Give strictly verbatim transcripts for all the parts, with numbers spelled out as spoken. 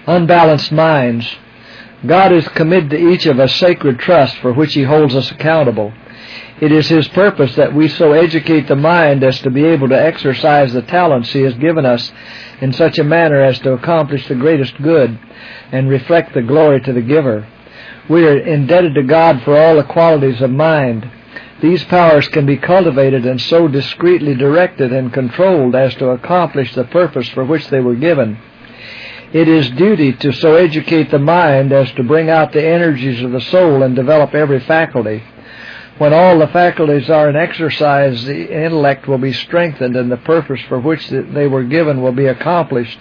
unbalanced minds. God has committed to each of us sacred trust for which He holds us accountable. It is His purpose that we so educate the mind as to be able to exercise the talents He has given us in such a manner as to accomplish the greatest good and reflect the glory to the giver. We are indebted to God for all the qualities of mind. These powers can be cultivated and so discreetly directed and controlled as to accomplish the purpose for which they were given. It is duty to so educate the mind as to bring out the energies of the soul and develop every faculty. When all the faculties are in exercise, the intellect will be strengthened and the purpose for which they were given will be accomplished.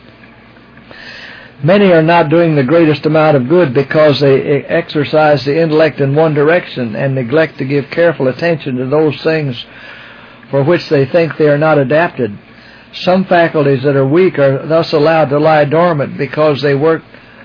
Many are not doing the greatest amount of good because they exercise the intellect in one direction and neglect to give careful attention to those things for which they think they are not adapted. Some faculties that are weak are thus allowed to lie dormant because they work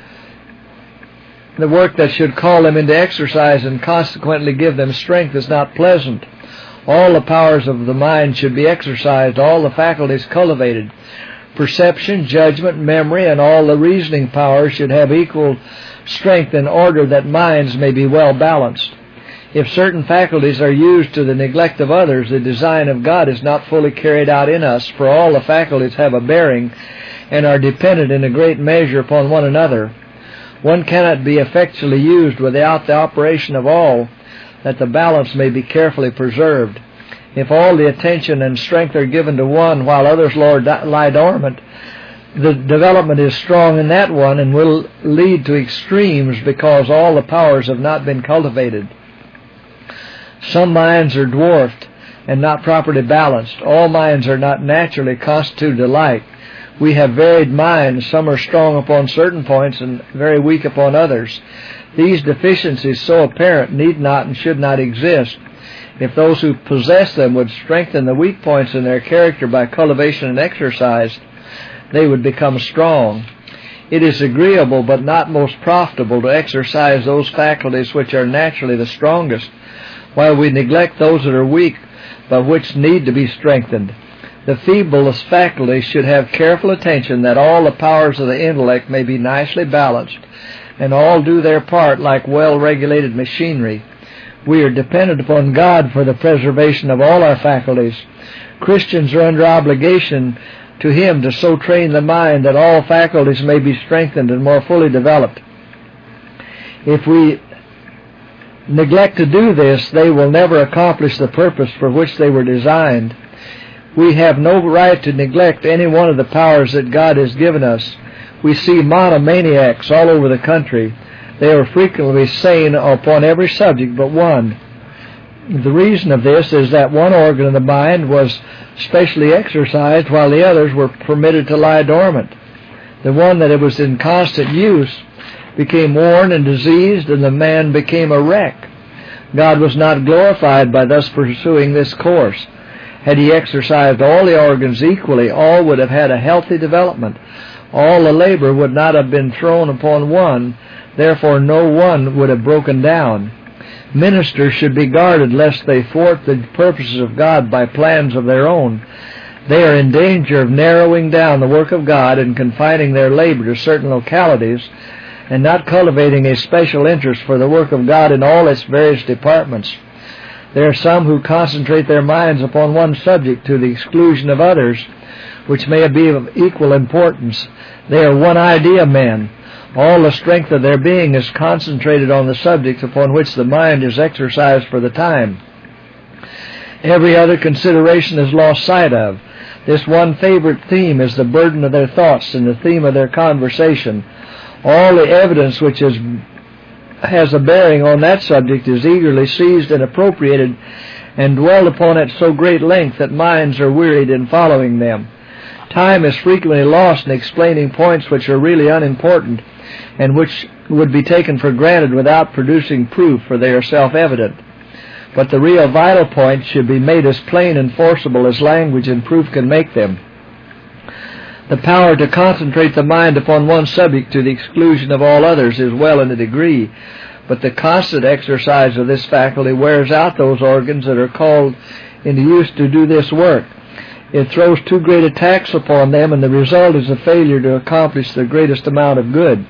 the work that should call them into exercise and consequently give them strength is not pleasant. All the powers of the mind should be exercised, all the faculties cultivated. Perception, judgment, memory, and all the reasoning powers should have equal strength in order that minds may be well balanced. If certain faculties are used to the neglect of others, the design of God is not fully carried out in us, for all the faculties have a bearing and are dependent in a great measure upon one another. One cannot be effectually used without the operation of all, that the balance may be carefully preserved. If all the attention and strength are given to one while others lie dormant, the development is strong in that one and will lead to extremes because all the powers have not been cultivated. Some minds are dwarfed and not properly balanced. All minds are not naturally constituted alike. We have varied minds. Some are strong upon certain points and very weak upon others. These deficiencies, so apparent, need not and should not exist. If those who possess them would strengthen the weak points in their character by cultivation and exercise, they would become strong. It is agreeable but not most profitable to exercise those faculties which are naturally the strongest, while we neglect those that are weak but which need to be strengthened. The feeblest faculties should have careful attention that all the powers of the intellect may be nicely balanced and all do their part like well-regulated machinery. We are dependent upon God for the preservation of all our faculties. Christians are under obligation to Him to so train the mind that all faculties may be strengthened and more fully developed. If we neglect to do this, they will never accomplish the purpose for which they were designed. We have no right to neglect any one of the powers that God has given us. We see monomaniacs all over the country. They are frequently sane upon every subject but one. The reason of this is that one organ of the mind was specially exercised while the others were permitted to lie dormant. The one that it was in constant use became worn and diseased, and the man became a wreck. God was not glorified by thus pursuing this course. Had He exercised all the organs equally, all would have had a healthy development. All the labor would not have been thrown upon one, therefore no one would have broken down. Ministers should be guarded lest they thwart the purposes of God by plans of their own. They are in danger of narrowing down the work of God and confining their labor to certain localities and not cultivating a special interest for the work of God in all its various departments. There are some who concentrate their minds upon one subject to the exclusion of others, which may be of equal importance. They are one-idea men. All the strength of their being is concentrated on the subject upon which the mind is exercised for the time. Every other consideration is lost sight of. This one favorite theme is the burden of their thoughts and the theme of their conversation. All the evidence which is, has a bearing on that subject is eagerly seized and appropriated and dwelled upon at so great length that minds are wearied in following them. Time is frequently lost in explaining points which are really unimportant and which would be taken for granted without producing proof, for they are self-evident. But the real vital points should be made as plain and forcible as language and proof can make them. The power to concentrate the mind upon one subject to the exclusion of all others is well in a degree, but the constant exercise of this faculty wears out those organs that are called into use to do this work. It throws too great a tax upon them, and the result is a failure to accomplish the greatest amount of good.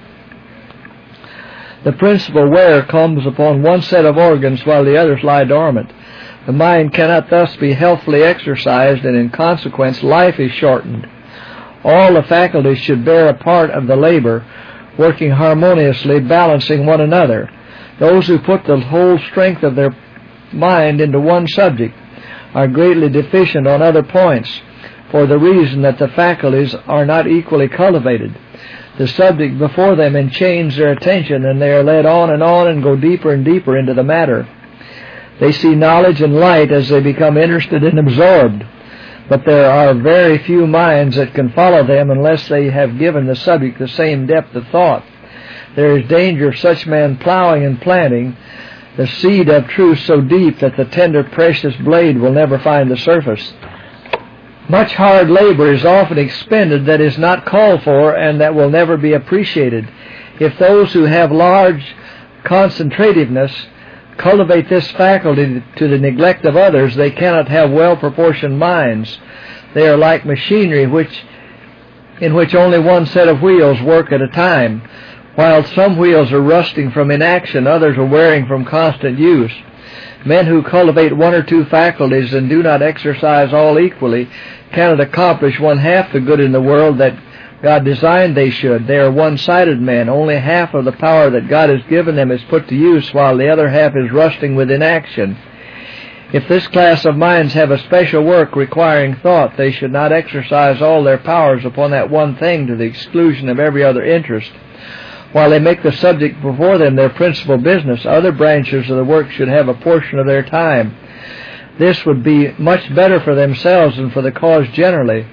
The principal wear comes upon one set of organs while the others lie dormant. The mind cannot thus be healthily exercised, and in consequence life is shortened. All the faculties should bear a part of the labor, working harmoniously, balancing one another. Those who put the whole strength of their mind into one subject are greatly deficient on other points, for the reason that the faculties are not equally cultivated. The subject before them enchains their attention, and they are led on and on and go deeper and deeper into the matter. They see knowledge and light as they become interested and absorbed, but there are very few minds that can follow them unless they have given the subject the same depth of thought. There is danger of such men plowing and planting the seed of truth so deep that the tender, precious blade will never find the surface. Much hard labor is often expended that is not called for and that will never be appreciated. If those who have large concentrativeness cultivate this faculty to the neglect of others, they cannot have well-proportioned minds. They are like machinery which, in which only one set of wheels work at a time. While some wheels are rusting from inaction, others are wearing from constant use. Men who cultivate one or two faculties and do not exercise all equally cannot accomplish one half the good in the world that God designed they should. They are one-sided men. Only half of the power that God has given them is put to use, while the other half is rusting with inaction. If this class of minds have a special work requiring thought, they should not exercise all their powers upon that one thing to the exclusion of every other interest. While they make the subject before them their principal business, other branches of the work should have a portion of their time. This would be much better for themselves and for the cause generally.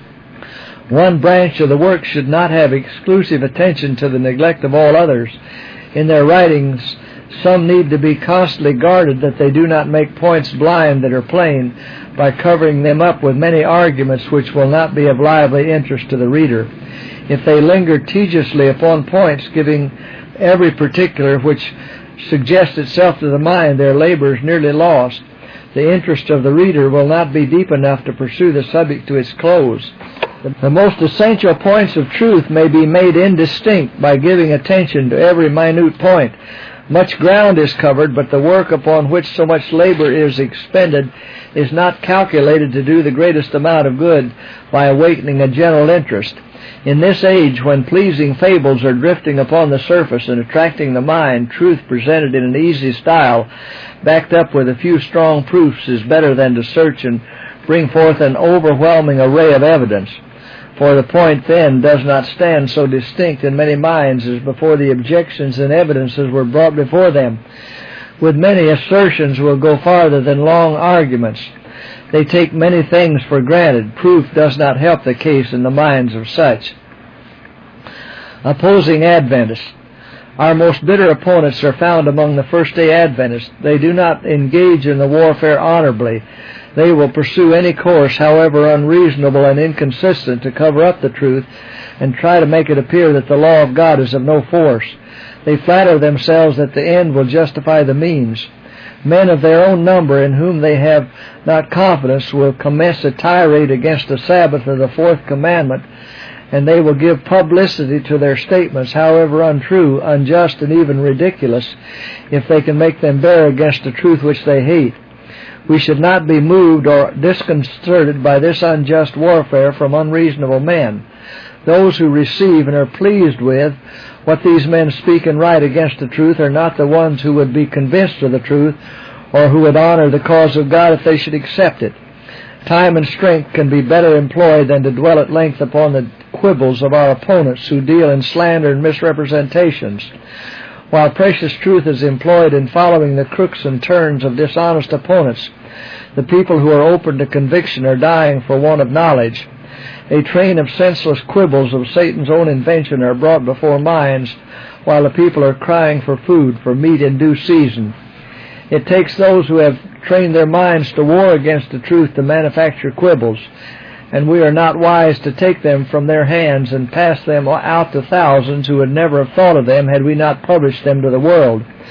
One branch of the work should not have exclusive attention to the neglect of all others. In their writings, some need to be constantly guarded that they do not make points blind that are plain by covering them up with many arguments which will not be of lively interest to the reader. If they linger tediously upon points, giving every particular which suggests itself to the mind, their labor is nearly lost. The interest of the reader will not be deep enough to pursue the subject to its close. The most essential points of truth may be made indistinct by giving attention to every minute point. Much ground is covered, but the work upon which so much labor is expended is not calculated to do the greatest amount of good by awakening a general interest. In this age, when pleasing fables are drifting upon the surface and attracting the mind, truth presented in an easy style, backed up with a few strong proofs, is better than to search and bring forth an overwhelming array of evidence. For the point then does not stand so distinct in many minds as before the objections and evidences were brought before them. With many, assertions will go farther than long arguments. They take many things for granted. Proof does not help the case in the minds of such. Opposing Adventists. Our most bitter opponents are found among the first-day Adventists. They do not engage in the warfare honorably. They will pursue any course, however unreasonable and inconsistent, to cover up the truth and try to make it appear that the law of God is of no force. They flatter themselves that the end will justify the means. Men of their own number, in whom they have not confidence, will commence a tirade against the Sabbath or the fourth commandment, and they will give publicity to their statements, however untrue, unjust, and even ridiculous, if they can make them bear against the truth which they hate. We should not be moved or disconcerted by this unjust warfare from unreasonable men. Those who receive and are pleased with what these men speak and write against the truth are not the ones who would be convinced of the truth or who would honor the cause of God if they should accept it. Time and strength can be better employed than to dwell at length upon the quibbles of our opponents who deal in slander and misrepresentations. While precious truth is employed in following the crooks and turns of dishonest opponents, the people who are open to conviction are dying for want of knowledge. A train of senseless quibbles of Satan's own invention are brought before minds, while the people are crying for food, for meat in due season. It takes those who have trained their minds to war against the truth to manufacture quibbles, and we are not wise to take them from their hands and pass them out to thousands who would never have thought of them had we not published them to the world.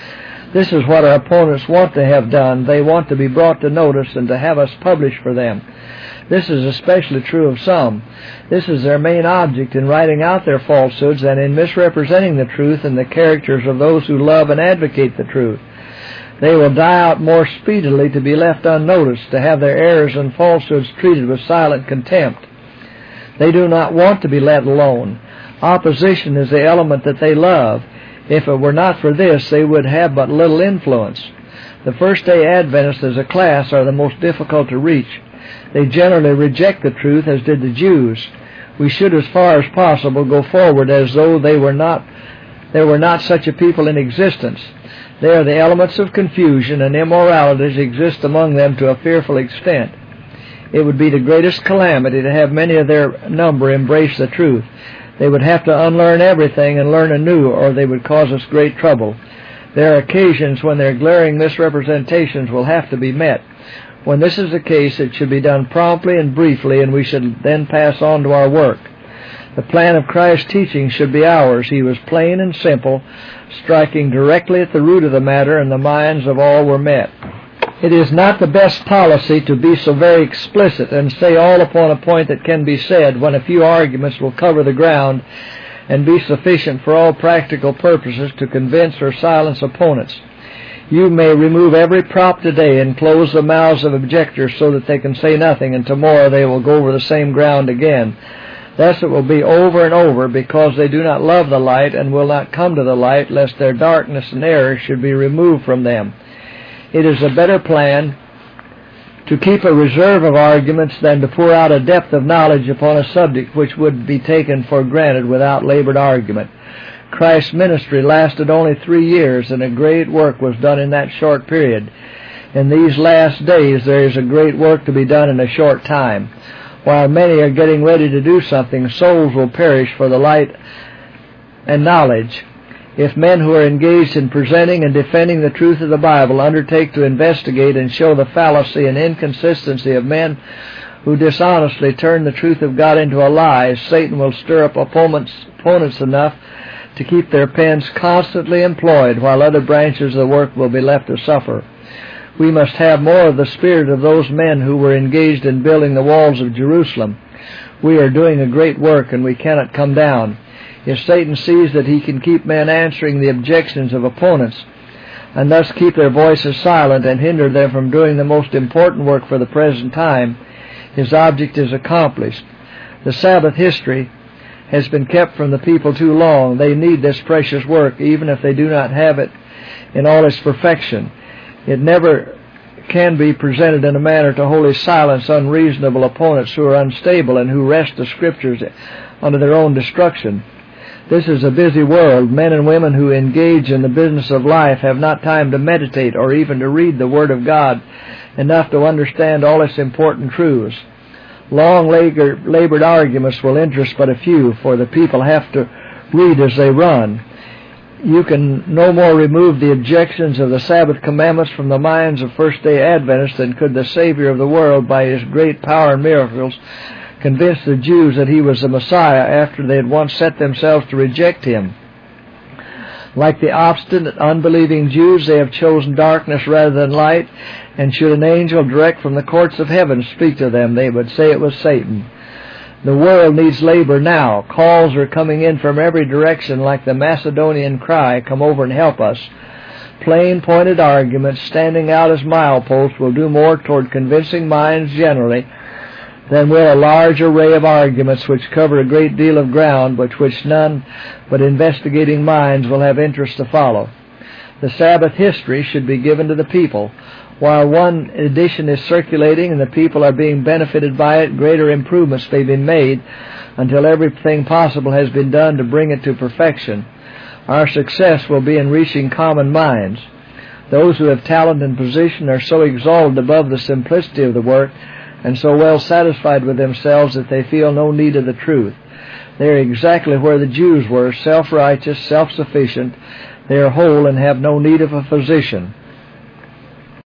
This is what our opponents want to have done. They want to be brought to notice and to have us publish for them. This is especially true of some. This is their main object in writing out their falsehoods and in misrepresenting the truth and the characters of those who love and advocate the truth. They will die out more speedily to be left unnoticed, to have their errors and falsehoods treated with silent contempt. They do not want to be let alone. Opposition is the element that they love. If it were not for this, they would have but little influence. The First-day Adventists as a class are the most difficult to reach. They generally reject the truth, as did the Jews. We should, as far as possible, go forward as though they were not, there were not such a people in existence. They are the elements of confusion, and immoralities exist among them to a fearful extent. It would be the greatest calamity to have many of their number embrace the truth. They would have to unlearn everything and learn anew, or they would cause us great trouble. There are occasions when their glaring misrepresentations will have to be met. When this is the case, it should be done promptly and briefly, and we should then pass on to our work. The plan of Christ's teaching should be ours. He was plain and simple, striking directly at the root of the matter, and the minds of all were met. It is not the best policy to be so very explicit and say all upon a point that can be said, when a few arguments will cover the ground and be sufficient for all practical purposes to convince or silence opponents. You may remove every prop today and close the mouths of objectors so that they can say nothing, and tomorrow they will go over the same ground again. Thus it will be over and over, because they do not love the light and will not come to the light, lest their darkness and error should be removed from them. It is a better plan to keep a reserve of arguments than to pour out a depth of knowledge upon a subject which would be taken for granted without labored argument. Christ's ministry lasted only three years, and a great work was done in that short period. In these last days there is a great work to be done in a short time. While many are getting ready to do something, souls will perish for the light and knowledge. If men who are engaged in presenting and defending the truth of the Bible undertake to investigate and show the fallacy and inconsistency of men who dishonestly turn the truth of God into a lie, Satan will stir up opponents, opponents enough to keep their pens constantly employed, while other branches of the work will be left to suffer. We must have more of the spirit of those men who were engaged in building the walls of Jerusalem. We are doing a great work, and we cannot come down. If Satan sees that he can keep men answering the objections of opponents, and thus keep their voices silent and hinder them from doing the most important work for the present time, his object is accomplished. The Sabbath history has been kept from the people too long. They need this precious work, even if they do not have it in all its perfection. It never can be presented in a manner to wholly silence unreasonable opponents who are unstable and who wrest the Scriptures unto their own destruction. This is a busy world. Men and women who engage in the business of life have not time to meditate or even to read the Word of God enough to understand all its important truths. Long labored arguments will interest but a few, for the people have to read as they run. You can no more remove the objections of the Sabbath commandments from the minds of First-day Adventists than could the Savior of the world, by his great power and miracles, convince the Jews that he was the Messiah after they had once set themselves to reject him. Like the obstinate, unbelieving Jews, they have chosen darkness rather than light, and should an angel direct from the courts of heaven speak to them, they would say it was Satan. The world needs labor now. Calls are coming in from every direction like the Macedonian cry, "Come over and help us." Plain, pointed arguments, standing out as mileposts, will do more toward convincing minds generally than will a large array of arguments which cover a great deal of ground, but which none but investigating minds will have interest to follow. The Sabbath history should be given to the people. While one edition is circulating and the people are being benefited by it, greater improvements may be made until everything possible has been done to bring it to perfection. Our success will be in reaching common minds. Those who have talent and position are so exalted above the simplicity of the work and so well satisfied with themselves that they feel no need of the truth. They are exactly where the Jews were, self-righteous, self-sufficient. They are whole and have no need of a physician.